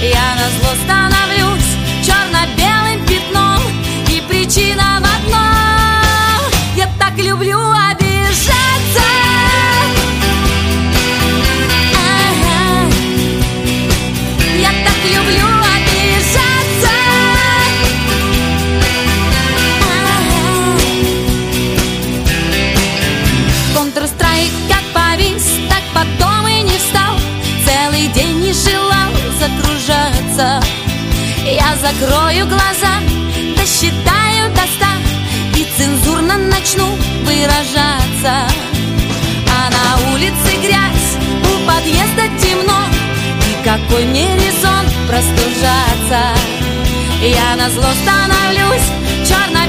Я назло становлюсь черно-белым пятном, и причина в одном: я так люблю обижаться. Я так люблю обижаться. Counter-Strike как повис, так потом и не встал. Целый день не желал загружаться. Я закрою глаза, досчитаю до 100 и цензурно начну выражаться. А на улице грязь, у подъезда темно, и какой мне резон простужаться? Я назло становлюсь черной